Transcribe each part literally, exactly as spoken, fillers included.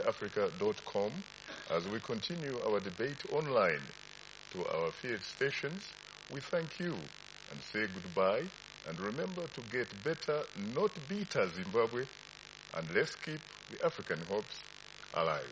africa dot com as we continue our debate online. To our field stations, we thank you and say goodbye. And remember to get better, not bitter Zimbabwe, and let's keep the African hopes alive.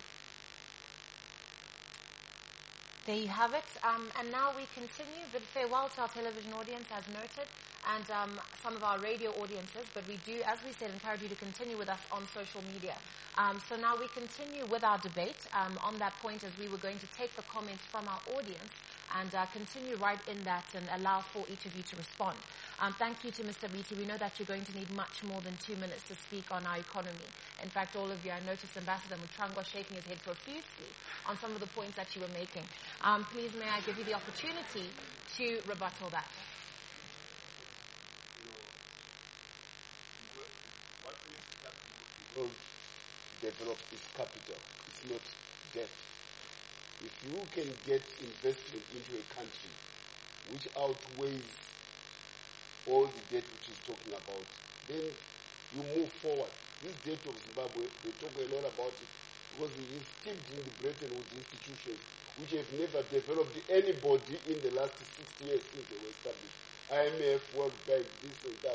There you have it. Um, and now we continue. Bid farewell to our television audience, as noted, and um, some of our radio audiences. But we do, as we said, encourage you to continue with us on social media. Um, so now we continue with our debate um, on that point, as we were going to take the comments from our audience and uh, continue right in that and allow for each of you to respond. Um, thank you to Mister Beatty. We know that you're going to need much more than two minutes to speak on our economy. In fact, all of you, I noticed Ambassador Mutrangwa shaking his head profusely on some of the points that you were making. Um, please, may I give you the opportunity to rebuttal that? What develop is capital, it's not debt. If you can get investment into a country which outweighs all the debt which is talking about, then you move forward. This debt of Zimbabwe, they talk a lot about it because it is steeped in the Bretton Woods institutions which have never developed anybody in the last sixty years since they were established. I M F, World Bank, this and that.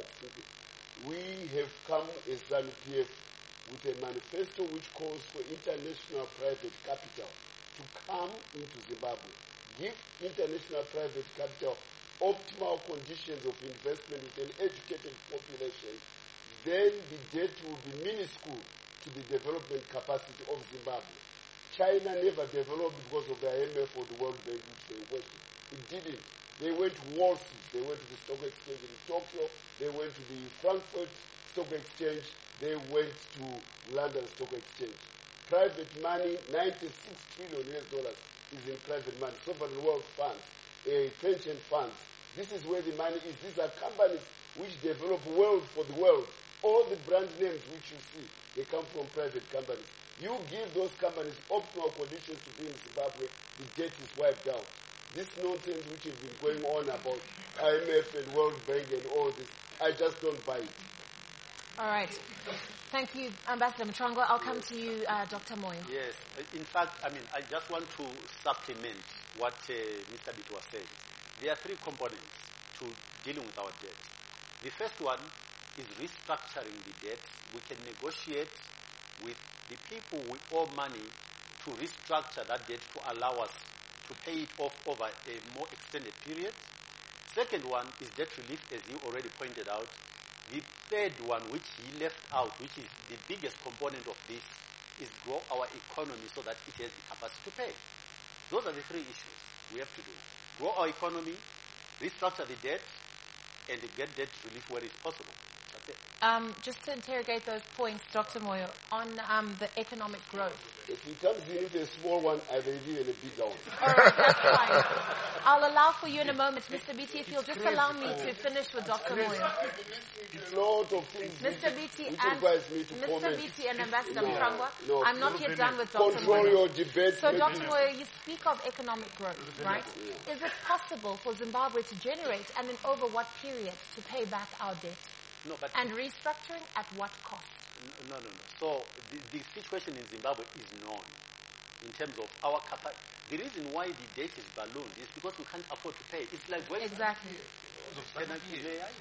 We have come as ZANU P F with a manifesto which calls for international private capital to come into Zimbabwe, give international private capital optimal conditions of investment with an educated population, then the debt will be minuscule to the development capacity of Zimbabwe. China never developed because of the I M F or the World Bank, which they worship. It didn't. They went to Wall Street, they went to the stock exchange in Tokyo, they went to the Frankfurt Stock Exchange, they went to London Stock Exchange. Private money, ninety-six trillion U S dollars is in private money. Sovereign wealth funds, uh, pension funds. This is where the money is. These are companies which develop wealth for the world. All the brand names which you see, they come from private companies. You give those companies optimal conditions to be in Zimbabwe, the debt is wiped out. This nonsense which has been going on about I M F and World Bank and all this, I just don't buy it. All right. Thank you, Ambassador Mutrangwa. I'll come yes. to you, uh, Doctor Moyo. Yes. In fact, I mean, I just want to supplement what uh, Mister Beatty was saying. There are three components to dealing with our debt. The first one is restructuring the debt. We can negotiate with the people we owe money to restructure that debt to allow us to pay it off over a more extended period. Second one is debt relief, as you already pointed out. The third one, which he left out, which is the biggest component of this, is grow our economy so that it has the capacity to pay. Those are the three issues we have to do. Grow our economy, restructure the debt, and get debt relief where it's possible. That's it. Um, just to interrogate those points, Doctor Moyo, on um, the economic growth. If he comes in with a small one, I will give him a big one. All right, that's fine. I'll allow for you in a moment, Mister Beatty, if you'll just allow me to finish with Doctor Moyo. A lot of things Mister Beatty which and requires me to Mister comment. Beatty and Ambassador No, Mutrangwa, no, I'm not yet done with Doctor Control Moyo. your debate. So, maybe. Doctor Moyo, you speak of economic growth, right? Is it possible for Zimbabwe to generate, and in over what period, to pay back our debt? No, but and restructuring at what cost? No, no, no. So the, the situation in Zimbabwe is known in terms of our capacity. The reason why the debt is ballooned is because we can't afford to pay. It's like when exactly. Can I, may I,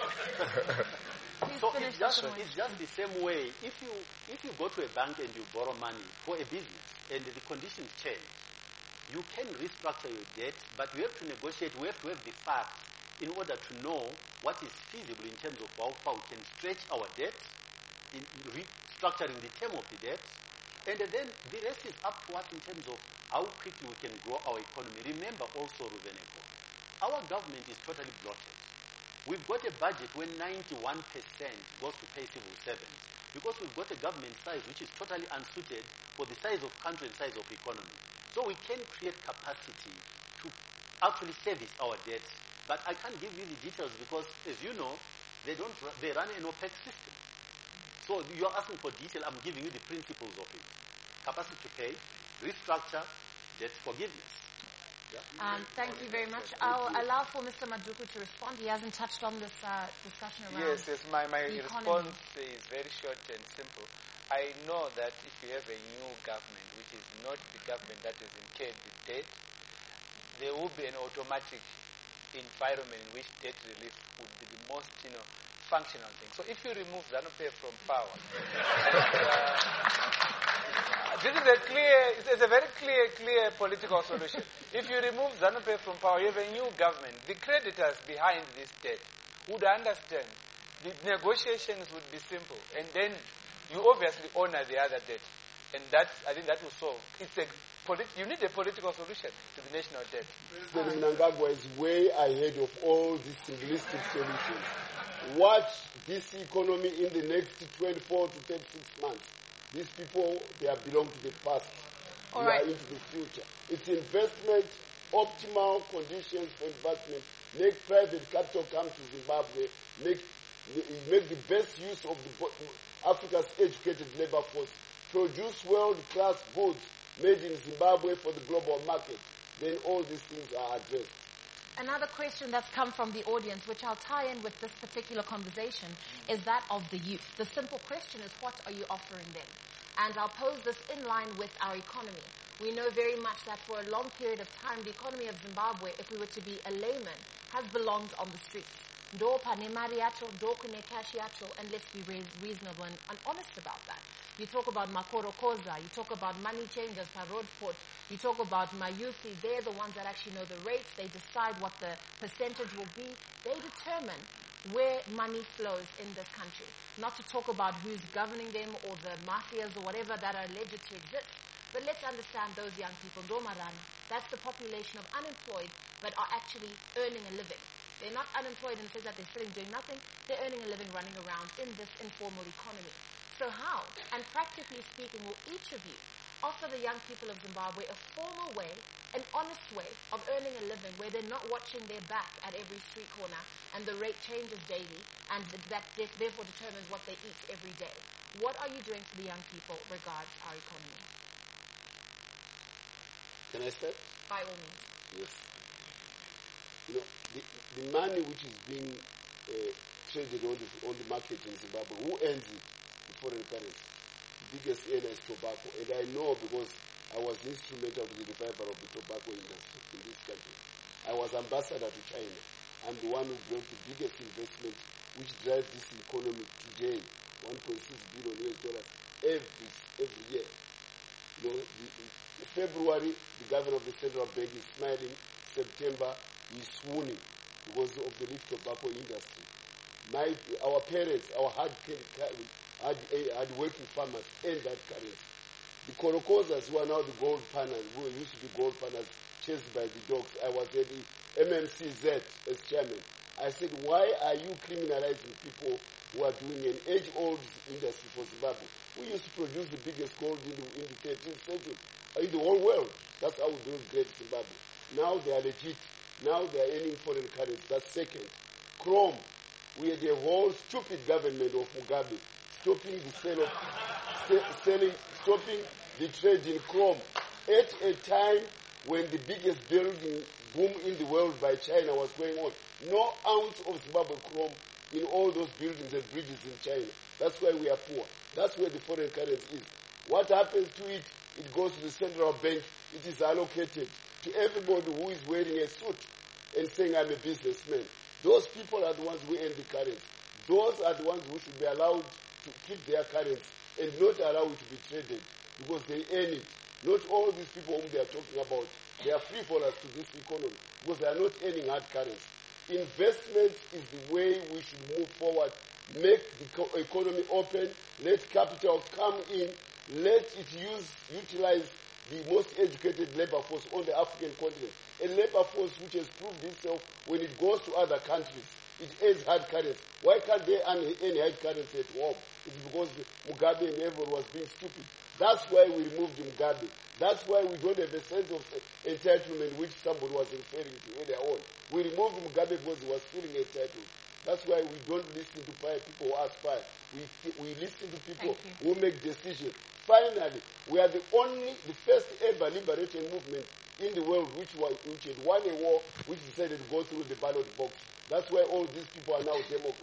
please so finish it's just, it's just the same way. If you if you go to a bank and you borrow money for a business and the conditions change, you can restructure your debt, but we have to negotiate. We have to have the facts in order to know what is feasible in terms of how far we can stretch our debt, in restructuring the term of the debt, and then the rest is up to us in terms of how quickly we can grow our economy. Remember also, Ruveneko, our government is totally bloated. We've got a budget where ninety-one percent goes to pay civil servants because we've got a government size which is totally unsuited for the size of country and size of economy. So we can create capacity to actually service our debts. But I can't give you the details because, as you know, they don't. They run an opaque system. So you're asking for detail. I'm giving you the principles of it: capacity to pay, restructure, debt forgiveness. Yeah? Um, thank you very much. I'll allow for Mister Maduku to respond. He hasn't touched on this uh, discussion around. Yes, yes. My my the response is very short and simple. I know that if you have a new government, which is not the government that has incurred the debt, there will be an automatic environment in which debt relief would be the most, you know, functional thing. So if you remove ZANU-PF from power, uh, this is a clear, it's a very clear, clear political solution. If you remove ZANU-PF from power, you have a new government. The creditors behind this debt would understand. The negotiations would be simple, and then you obviously honor the other debt, and that's, I think that will solve. It's a polit- you need a political solution to the national debt. President Mnangagwa is way ahead of all these simplistic solutions. Watch this economy in the next twenty-four to thirty-six months. These people, they are belong to the past. All we right. are into the future. It's investment, optimal conditions for investment. Make private capital come to Zimbabwe. Make make the best use of the, Africa's educated labor force. Produce world-class goods made in Zimbabwe for the global market. Then all these things are addressed. Another question that's come from the audience, which I'll tie in with this particular conversation, is that of the youth. The simple question is, what are you offering them? And I'll pose this in line with our economy. We know very much that for a long period of time, the economy of Zimbabwe, if we were to be a layman, has belonged on the streets. Ndo pane mari yacho, ndo kune cash yacho, and let's be re- reasonable and, and honest about that. You talk about Makoro Koza, you talk about money changers, road port, you talk about Mayusi, they're the ones that actually know the rates, they decide what the percentage will be, they determine where money flows in this country. Not to talk about who's governing them or the mafias or whatever that are alleged to exist, but let's understand those young people, Ndomarana, that's the population of unemployed but are actually earning a living. They're not unemployed and say that they're sitting doing nothing. They're earning a living running around in this informal economy. So how, and practically speaking, will each of you offer the young people of Zimbabwe a formal way, an honest way of earning a living where they're not watching their back at every street corner and the rate changes daily and that therefore determines what they eat every day? What are you doing for the young people regards our economy? Can I start? By all means. Yes. You know, the, the money which is being uh, traded on the, on the market in Zimbabwe, who earns it? The foreign currency. The biggest earner is tobacco. And I know because I was instrumental in the revival of the tobacco industry in this country. I was ambassador to China. I'm the one who brought the biggest investment which drives this economy today, one point six billion U S dollars every, every year. You know, the, in February, the governor of the central bank is smiling. September, he's swooning because of the rich tobacco industry. My, our parents, our hard, hard, hard working farmers earn that currency. The Korokozas, who are now the gold panners, who used to be gold panners, chased by the dogs. I was at the M M C Z as chairman. I said, why are you criminalizing people who are doing an age-old industry for Zimbabwe? We used to produce the biggest gold in the, in the thirteenth century, in the whole world. That's how we built great Zimbabwe. Now they are legit. Now they are earning foreign currency. That's second. Chrome. We had a whole stupid government of Mugabe stopping the sale of, selling, stopping the trade in chrome at a time when the biggest building boom in the world by China was going on. No ounce of Zimbabwe chrome in all those buildings and bridges in China. That's why we are poor. That's where the foreign currency is. What happens to it? It goes to the central bank. It is allocated to everybody who is wearing a suit and saying, I'm a businessman. Those people are the ones who earn the currency. Those are the ones who should be allowed to keep their currency and not allow it to be traded because they earn it. Not all these people whom they are talking about, they are free fallers to this economy because they are not earning hard currency. Investment is the way we should move forward. Make the co- economy open. Let capital come in. Let it use, utilize the most educated labor force on the African continent. A labor force which has proved itself when it goes to other countries. It earns hard currency. Why can't they earn any hard currency at home? It's because Mugabe and everyone was being stupid. That's why we removed Mugabe. That's why we don't have a sense of entitlement which somebody was referring to earlier on. We removed Mugabe because he was feeling entitled. That's why we don't listen to people who aspire. We, we listen to people who make decisions. Finally, we are the only, the first ever liberation movement in the world which, was, which had won a war which decided to go through the ballot box. That's why all these people are now Democrats.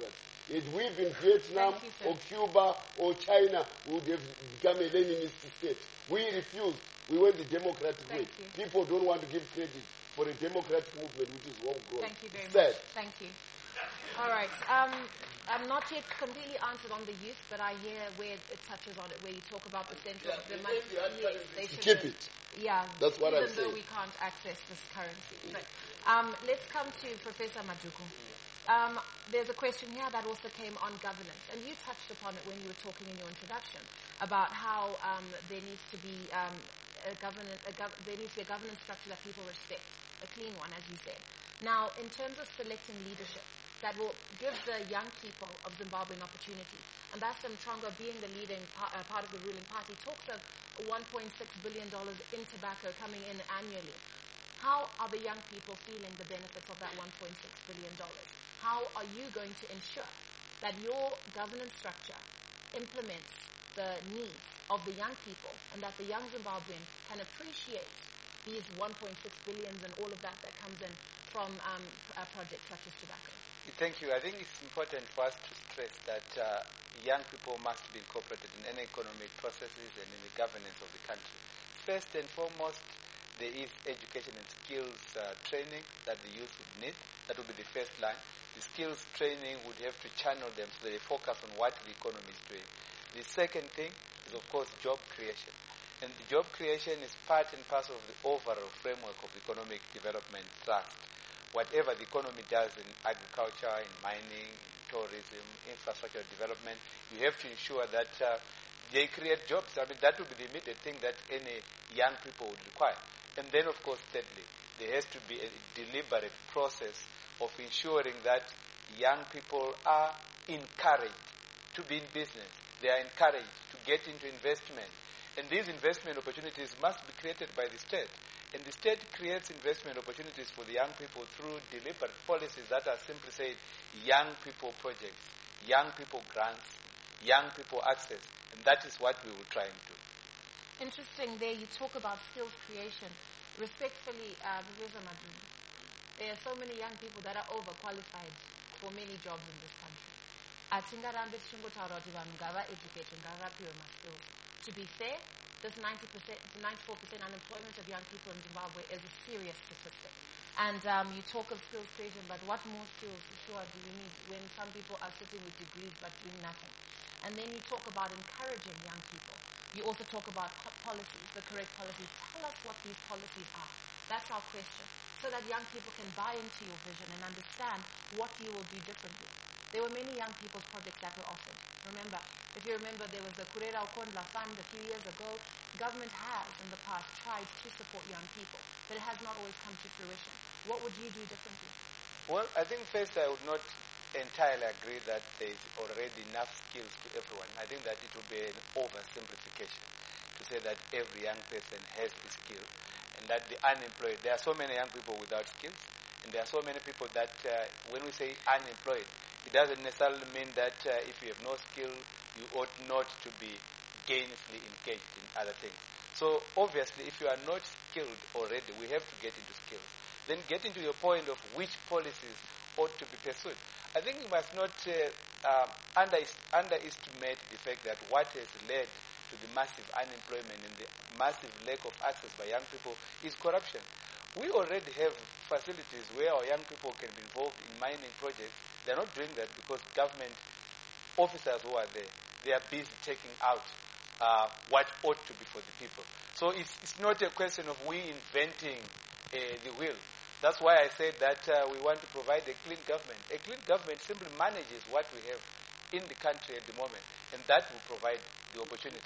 Had we been Vietnam Thank you, sir. or Cuba or China, we would have become a Leninist state. We refused. We went the democratic way. Thank you. People don't want to give credit for a democratic movement which is homegrown. Thank you very Sad. much. Thank you. All right. Um, I'm not yet completely answered on the youth, but I hear where it touches on it, where you talk about the central Yeah, the the money. N D R Yes, they should Keep have- it. Yeah, That's what even I'm though saying. we can't access this currency. Right. Um, let's come to Professor Maduku. Um, there's a question here that also came on governance, and you touched upon it when you were talking in your introduction about how um, there needs to be um, a governance, a gov- there needs to be a governance structure that people respect, a clean one, as you said. Now, in terms of selecting leadership that will give the young people of Zimbabwe an opportunity, Ambassador Mchongwa, being the leading pa- uh, part of the ruling party, talks of one point six billion dollars in tobacco coming in annually. How are the young people feeling the benefits of that one point six billion dollars? How are you going to ensure that your governance structure implements the needs of the young people and that the young Zimbabwean can appreciate these one point six billion and all of that that comes in from um, uh, projects such as tobacco? Thank you. I think it's important for us to stress that uh, young people must be incorporated in any economic processes and in the governance of the country. First and foremost, there is education and skills uh, training that the youth would need. That would be the first line. The skills training would have to channel them so they focus on what the economy is doing. The second thing is, of course, job creation. And the job creation is part and parcel of the overall framework of economic development trust. Whatever the economy does in agriculture, in mining, in tourism, infrastructure development, you have to ensure that uh, they create jobs. I mean, that would be the immediate thing that any young people would require. And then, of course, thirdly, there has to be a deliberate process of ensuring that young people are encouraged to be in business. They are encouraged to get into investment. And these investment opportunities must be created by the state. And the state creates investment opportunities for the young people through deliberate policies that are simply said, young people projects, young people grants, young people access. And that is what we will try and do. Interesting there, you talk about skills creation. Respectfully, uh, Professor Maduku, there are so many young people that are overqualified for many jobs in this country. Atingarambe tichingotaura kuti vanhu ngava-educate, ngavapiwe ma-skills. To be fair, this ninety percent to ninety-four percent unemployment of young people in Zimbabwe is a serious statistic. And um, you talk of skills creation, but what more skills, sure, do you need when some people are sitting with degrees but doing nothing? And then you talk about encouraging young people. You also talk about po- policies, the correct policies. Tell us what these policies are. That's our question. So that young people can buy into your vision and understand what you will do differently. There were many young people's projects that were offered. Remember, if you remember, there was the Kurera Okondla Fund a few years ago. Government has, in the past, tried to support young people, but it has not always come to fruition. What would you do differently? Well, I think first I would not entirely agree that there is already enough skills to everyone. I think that it would be an oversimplification to say that every young person has a skill and that the unemployed, there are so many young people without skills, and there are so many people that uh, when we say unemployed, it doesn't necessarily mean that uh, if you have no skill, you ought not to be gainfully engaged in other things. So obviously, if you are not skilled already, we have to get into skills. Then get into your point of which policies ought to be pursued. I think we must not uh, uh, under, underestimate the fact that what has led to the massive unemployment and the massive lack of access by young people is corruption. We already have facilities where our young people can be involved in mining projects. They're not doing that because government officers who are there, they are busy taking out uh, what ought to be for the people. So it's, it's not a question of we inventing uh, the wheel. That's why I said that uh, we want to provide a clean government. A clean government simply manages what we have in the country at the moment, and that will provide the opportunities.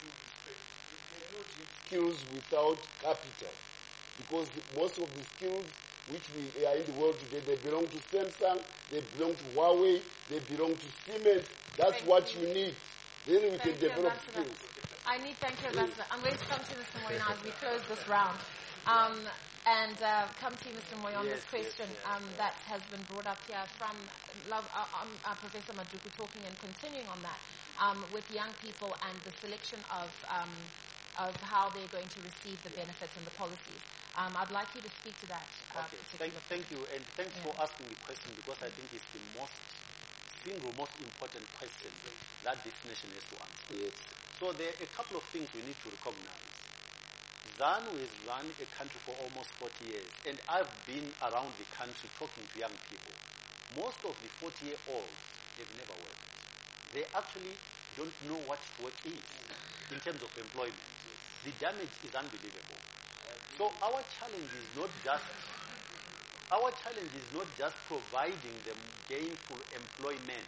You cannot have skills without capital, because the, most of the skills which we are in the world today, they belong to Samsung, they belong to Huawei, they belong to Siemens. That's Thank what you. you need. Then we Thank can you, develop Ambassador. skills. I need, thank you, Ambassador. I'm going to come to Mister Moyo now as we close this round. Um, and uh, come to you, Mister Moyo, on Yes, this question yes, yes, um, that has been brought up here from love, uh, um, uh, Professor Maduku, talking and continuing on that um, with young people and the selection of, um, of how they're going to receive the benefits and the policies. Um, I'd like you to speak to that uh, Okay, particular thank, thank you, and thanks Yeah. for asking the question, because I think it's the most single most important question that this nation has to answer. Yes. So there are a couple of things we need to recognize. ZANU has run a country for almost forty years, and I've been around the country talking to young people. Most of the forty-year-olds, they've never worked. They actually don't know what work is in terms of employment. The damage is unbelievable. So our challenge is not just our challenge is not just providing them gainful employment.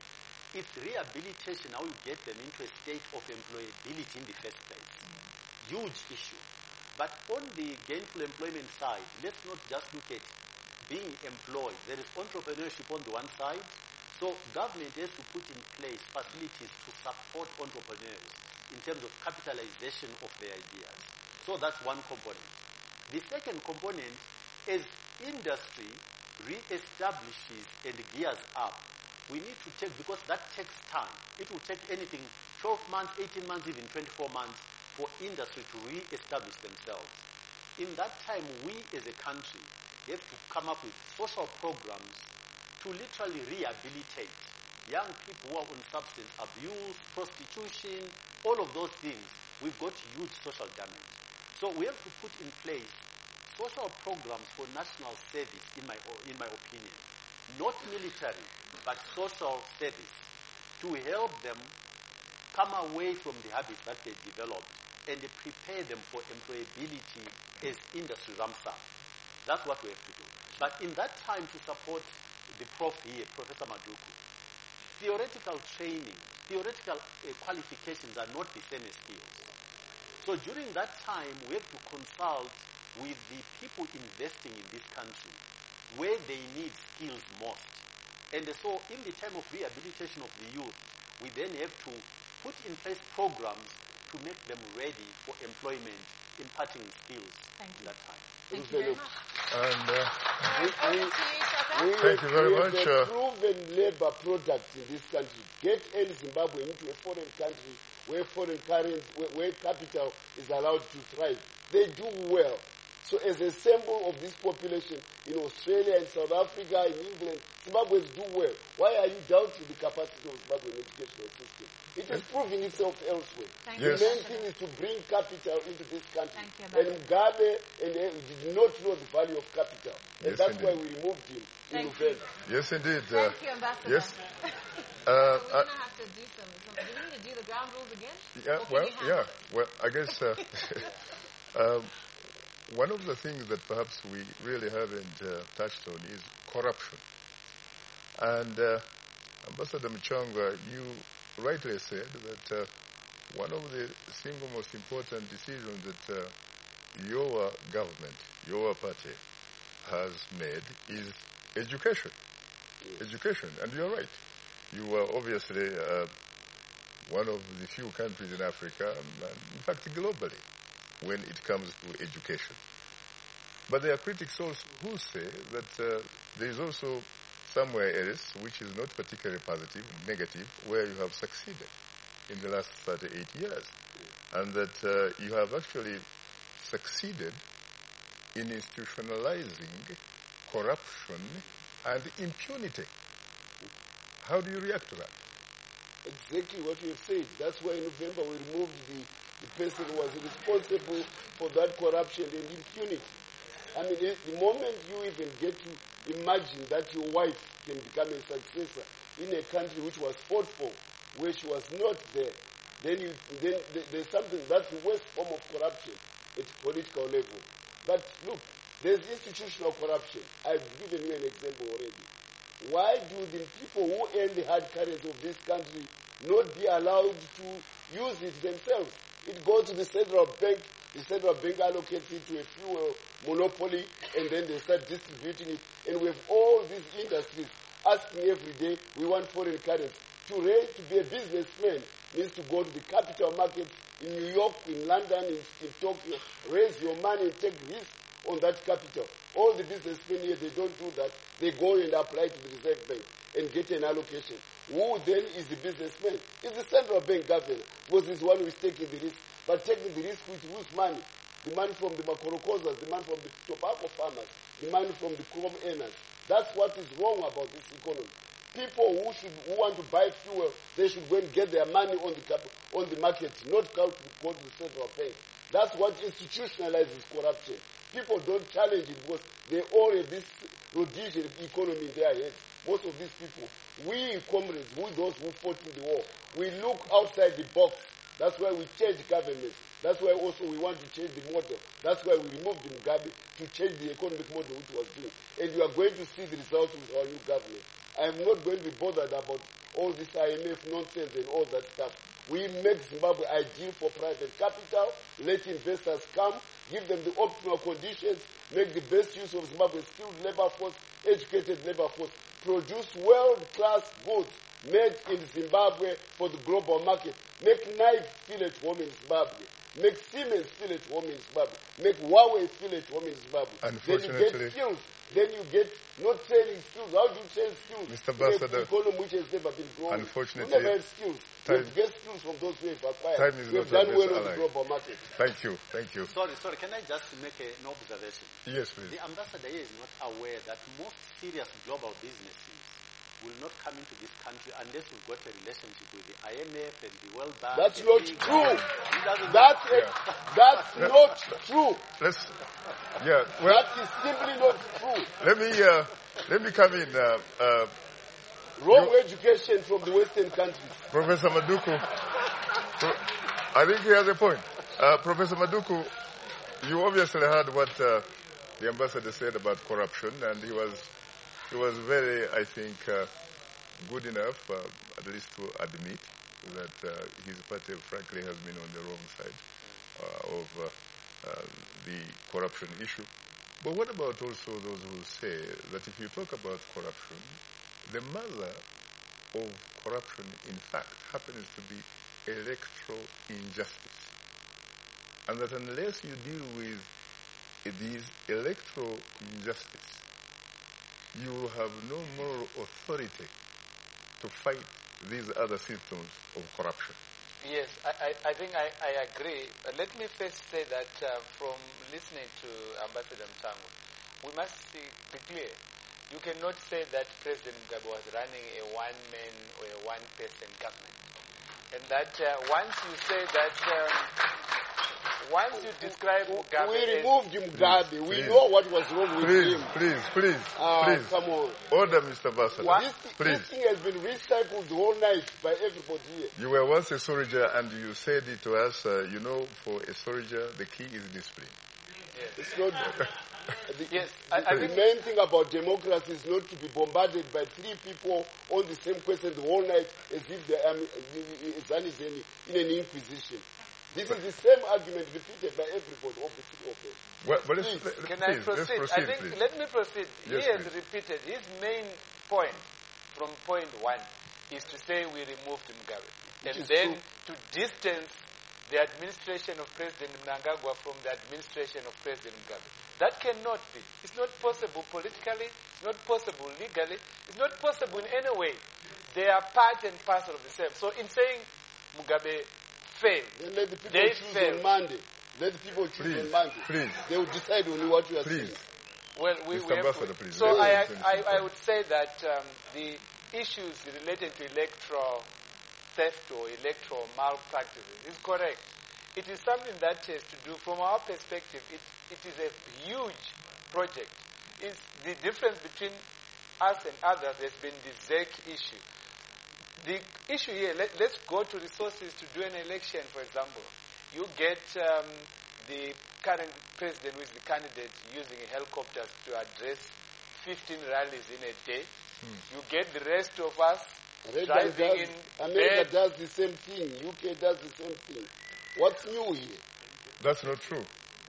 It's rehabilitation, how you get them into a state of employability in the first place. Huge issue. But on the gainful employment side, let's not just look at being employed. There is entrepreneurship on the one side. So government has to put in place facilities to support entrepreneurs in terms of capitalization of their ideas. So that's one component. The second component is industry re-establishes and gears up. We need to take, because that takes time. It will take anything, twelve months, eighteen months, even twenty-four months for industry to re-establish themselves. In that time, we as a country have to come up with social programs to literally rehabilitate young people who are on substance abuse, prostitution, all of those things. We've got huge social damage. So we have to put in place social programs for national service, in my, in my opinion. Not military, but social service, to help them come away from the habits that they developed and prepare them for employability as industry ramps up. That's what we have to do. But in that time, to support the prof here, Professor Maduku, theoretical training, theoretical uh, qualifications are not the same as skills. So during that time, we have to consult with the people investing in this country where they need skills most. And so in the time of rehabilitation of the youth, we then have to put in place programs to make them ready for employment, imparting skills Thank in you. that time. Thank you very much. And uh, Uh, over to you, Shaka. We Thank you very we much, have a uh, proven labor product in this country. Get any Zimbabwe into a foreign country where foreign currency, where, where capital is allowed to thrive. They do well. So as a sample of this population in Australia, in South Africa, in England, Zimbabweans do well. Why are you doubting the capacity of Zimbabwean educational system? It is proving itself elsewhere. Thank Yes. The you. main thing is to bring capital into this country. Thank you, And Ambassador. Mugabe and uh, did not know the value of capital. And Yes, that's why indeed. we removed him in Thank you. November. yes, indeed. Uh, Thank you, Ambassador. yes. So Uh, we're I- going to have to do some, some. Do we need to do the ground rules again? Yeah, Or can well, you handle yeah. it? Well, I guess uh, um, one of the things that perhaps we really haven't uh, touched on is corruption. And uh, Ambassador Mchangwa, you rightly said that uh, one of the single most important decisions that uh, your government, your party, has made is education. Education, and you're right. You are obviously uh, one of the few countries in Africa, and in fact globally, when it comes to education. But there are critics also who say that uh, there is also somewhere else which is not particularly positive, negative, where you have succeeded in the last thirty-eight years, and that uh, you have actually succeeded in institutionalizing corruption and impunity. How do you react to that? Exactly what you have said. That's why in November we removed the, the person who was responsible for that corruption and impunity. I mean, the, the moment you even get to imagine that your wife can become a successor in a country which was fought for, where she was not there, then, you, then th- there's something, that's the worst form of corruption at political level. But look, there's institutional corruption. I've given you an example already. Why do the people who earn the hard currency of this country not be allowed to use it themselves? It goes to the central bank, the central bank allocates it to a fuel monopoly, and then they start distributing it. And we have all these industries asking every day, we want foreign currency. To raise, to be a businessman means to go to the capital markets in New York, in London, in, in Tokyo, raise your money and take risk on that capital. All the businessmen here, they don't do that. They go and apply to the Reserve Bank and get an allocation. Who then is the businessman? It's the central bank governor, because he's the one who is taking the risk. But taking the risk with whose money? The money from the Makorokozas, the money from the tobacco farmers, the money from the crop earners. That's what is wrong about this economy. People who should who want to buy fuel, they should go and get their money on the cap, on the market, not go to, go to the central bank. That's what institutionalizes corruption. People don't challenge it because they all have this Rhodesian economy in their heads. Most of these people, we comrades, we those who fought in the war, we look outside the box. That's why we change government. That's why also we want to change the model. That's why we removed Mugabe to change the economic model which was doing. And you are going to see the results with our new government. I am not going to be bothered about all this I M F nonsense and all that stuff. We make Zimbabwe ideal for private capital, let investors come, give them the optimal conditions, make the best use of Zimbabwe's skilled labor force, educated labor force, produce world-class goods made in Zimbabwe for the global market, make Nike feel at home in Zimbabwe, make Siemens feel at home in Zimbabwe, make Huawei feel at home in Zimbabwe. Then you get skills. Then you get not training skills. How do you train skills? Mister Ambassador, an economy which has never been growing. Unfortunately, you never have skills. Time, you get skills from those who have acquired. Time is We've not done well on ally. the global market. Thank you. Thank you. Sorry, sorry. Can I just make a, an observation? Yes, please. The ambassador here is not aware that most serious global businesses will not come into this country unless we've got a relationship with the I M F and the World Bank. That's not big true. That's, That's, a, that's Yeah. not true. Let's. Yeah. Well, That is simply not true. let me. Uh, let me come in. Uh, uh, Wrong You- education from the Western countries. Professor Maduku. Pro- I think he has a point. Uh, Professor Maduku, you obviously heard what uh, the ambassador said about corruption, and he was he was very, I think, uh, good enough, uh, at least to admit that uh, his party, frankly, has been on the wrong side uh, of uh, uh, the corruption issue. But what about also those who say that if you talk about corruption, the mother of corruption, in fact, happens to be electoral injustice. And that unless you deal with these electoral injustice, you will have no moral authority to fight these other symptoms of corruption. Yes, I, I, I think I, I agree. But let me first say that uh, from listening to Ambassador Mtango, we must see, be clear. You cannot say that President Mugabe was running a one-man or a one-person government. And that uh, once you say that, um, once you describe Mugabe We as- removed Mugabe. We Please. know what was wrong with Please, him. please, please, Ah, please. come on. Order, Mister Ambassador. This, Please. this thing has been recycled the whole night by everybody here. You were once a soldier and you said it to us, uh, you know, for a soldier, the key is discipline. It's not. The, Yes, I- I the think- main thing about democracy is not to be bombarded by three people on the same question the whole night as if they are um, in, in an inquisition. This is the same argument repeated by everybody, of the three of them. Well, but let's, Please, let- Can please, I proceed? let's proceed, I think, please. let me proceed. Yes, he has please. repeated his main point from point one is to say we removed Mugabe. Which And is then true. to distance the administration of President Mnangagwa from the administration of President Mugabe. That cannot be. It's not possible politically. It's not possible legally. It's not possible in any way. They are part and parcel of the same. So in saying Mugabe failed, Then let the people They choose failed. on Monday. Let the people choose Please, on Monday. please. They will decide on what you are Please. saying. well, we, Mister we have Ambassador, to, please, so let I, us finish I, the I point. would say that um, the issues related to electoral theft or electoral malpractices is correct. It is something that has to do, from our perspective, it, it is a huge project. It's the difference between us and others has been the Z E C issue. The issue here, let, let's go to resources to do an election, for example. You get um, the current president, who is the candidate, using helicopters to address fifteen rallies in a day. You get the rest of us America driving does, in America bed. does the same thing. U K does the same thing. What's new here? That's not true.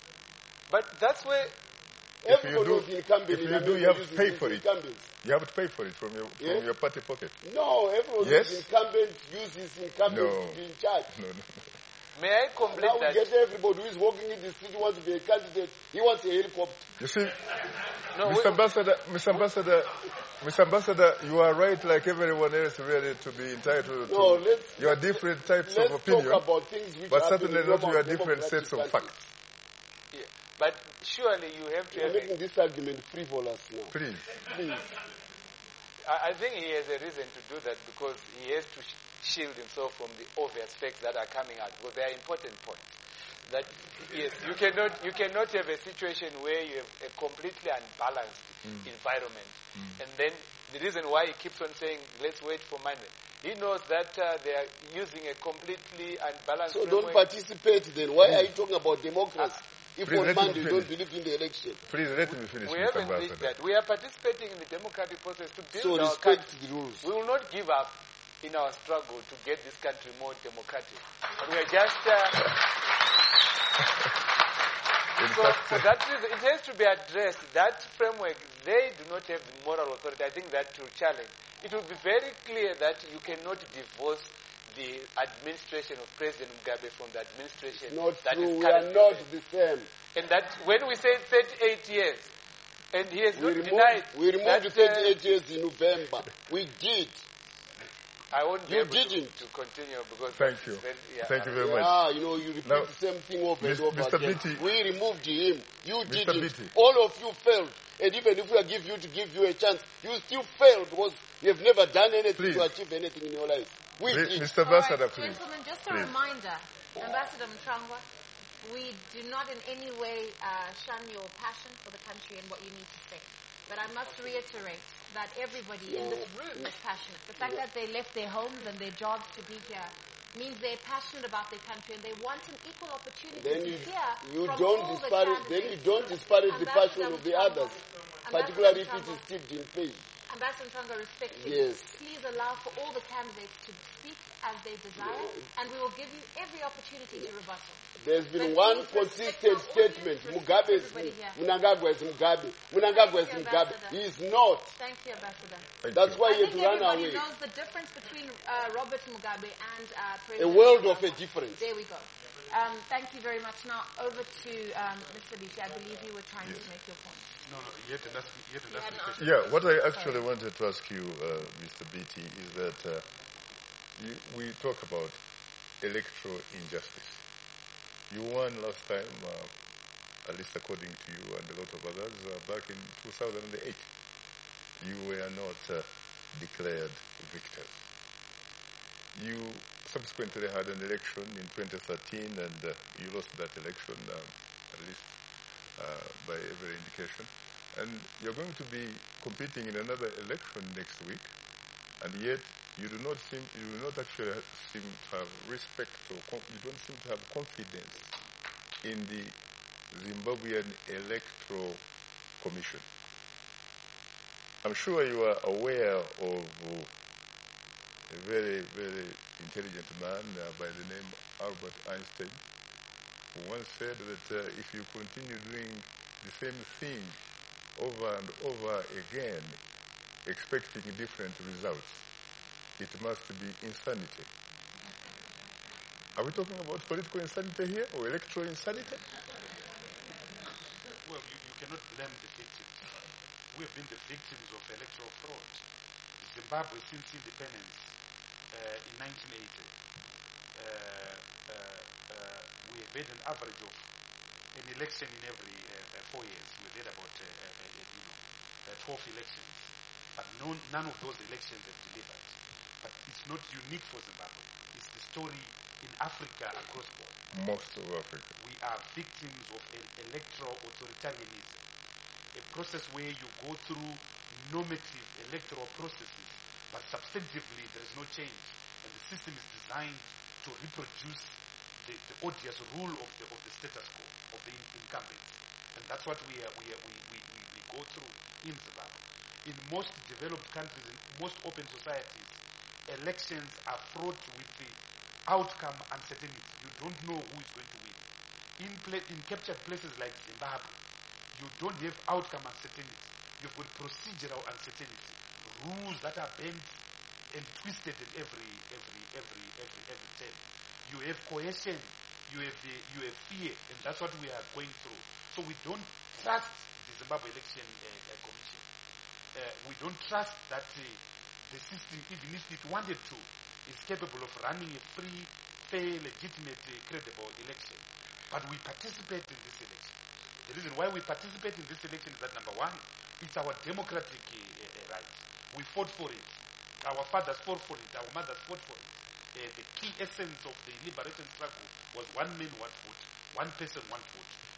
But that's where, If you Everybody do- was incumbent if in you do, America you have to using pay these for it. incumbents. You have to pay for it from your from Yes. your party pocket. No, everyone Yes. who's incumbent uses incumbents No. to be in charge. No, no. may I complete Now we that? get everybody who is walking in the street wants to be a candidate. He wants a helicopter. You see, No, Mister we- Ambassador, Mister Ambassador, Mister Ambassador, you are right, like everyone else, really, to be entitled to No, let's your different types let's of opinion, talk about things which but happen certainly in not normal your different democratic sets of countries. facts. Yeah. But surely you have to You're have a, making this argument frivolous now. Please. Please. I, I think he has a reason to do that because he has to sh- shield himself from the obvious facts that are coming out. Because they are important points. That yes, you cannot you cannot have a situation where you have a completely unbalanced mm. environment, mm. and then the reason why he keeps on saying let's wait for Monday. He knows that uh, they are using a completely unbalanced. So framework. don't participate then. Why mm. are you talking about democracy? Uh, if Please on Monday you don't believe in the election. Please let me finish. We Mister haven't reached that. We are participating in the democratic process to build so our respect country. the rules. We will not give up in our struggle to get this country more democratic. And we are just. Uh, so for that reason, it has to be addressed. That framework, they do not have the moral authority. I think that will challenge. It will be very clear that you cannot divorce the administration of President Mugabe from the administration Not that true. is We are currently not there. the same. And that when we say thirty-eight years, and he has We not removed, denied we removed that, the thirty-eight years in November. We did. I won't be You able to, didn't. to continue because Thank that you. is very, yeah, Thank you very Yeah, much. ah, you know, you repeat Now, the same thing over Mis- and over Mister again. Beatty. We removed him. You Mister didn't. Beatty. All of you failed. And even if we give you to give you a chance, you still failed because you have never done anything Please. to achieve anything in your life. We Mi- did. Mister All right, Ambassador, please. gentlemen, just a Please. reminder, Ambassador Mtrangwa, we do not in any way uh, shun your passion for the country and what you need to say. But I must reiterate that everybody in this room is passionate. The fact that they left their homes and their jobs to be here means they're passionate about their country and they want an equal opportunity Then to you, hear you from don't all the disparage. Then you candidates. don't disparage the passion Ambassador of the Mtrangwa, others, Ambassador particularly if it Mtrangwa, is steeped in faith. Ambassador Mtrangwa, respectfully, Yes. please allow for all the candidates to speak as they desire, and we will give you every opportunity to rebuttal. There's been But one please respect consistent our statement. audience, respect Mugabe is everybody here. Mnangagwa is Mugabe. Mnangagwa is Thank you, Mugabe. Ambassador. He is not. Thank you, Ambassador. Thank That's you. why I he had think to run everybody away. knows the difference between uh, Robert Mugabe and uh, A President world of a Mnangagwa. difference. There we go. Um, thank you very much. Now over to um, Mister Bishi. I believe you were trying Yes. to make your point. No, no, you had to ask, you had to You ask had the an question. Yeah, what I actually wanted to ask you, uh, Mister Beatty, is that uh, you, we talk about electoral injustice. You won last time, uh, at least according to you and a lot of others, uh, back in two thousand eight. You were not uh, declared victors. You subsequently had an election in twenty thirteen and uh, you lost that election, uh, at least uh, by every indication. And you're going to be competing in another election next week, and yet you do not seem, you do not actually ha- seem to have respect or com- you don't seem to have confidence in the Zimbabwean Electoral Commission. I'm sure you are aware of uh, a very, very intelligent man uh, by the name Albert Einstein, who once said that uh, if you continue doing the same thing over and over again, expecting different results, it must be insanity. Are we talking about political insanity here or electoral insanity? Well, you, you cannot blame the victims. We have been the victims of electoral fraud. Zimbabwe, since independence uh, in nineteen eighty, uh, uh, uh, we have had an average of an election in every uh, uh, four years. We had about uh, uh, uh, you know, uh, twelve elections, but no, none of those elections have delivered. But it's not unique for Zimbabwe. It's the story in Africa across board. Most of Africa. We are victims of an electoral authoritarianism, a process where you go through normative electoral processes, but substantively there is no change, and the system is designed to reproduce the, the odious rule of the, of the status quo, of the incumbents. And that's what we, are, we, are, we, we, we, we go through in Zimbabwe. In most developed countries, in most open societies, elections are fraught with the outcome uncertainty. You don't know who is going to win. In, pla- in captured places like Zimbabwe, you don't have outcome uncertainty. You've got procedural uncertainty, rules that are bent and twisted at every, every, every, every, every turn. You have coercion, you have the, you have fear, and that's what we are going through. So we don't trust the Zimbabwe Election uh, uh, Commission. Uh, we don't trust that uh, the system, even if it wanted to, is capable of running a free, fair, legitimate, uh, credible election. But we participate in this election. The reason why we participate in this election is that, number one, it's our democratic uh, uh, right. We fought for it. Our fathers fought for it. Our mothers fought for it. Uh, the key essence of the liberation struggle was one man, one vote, one person, one vote.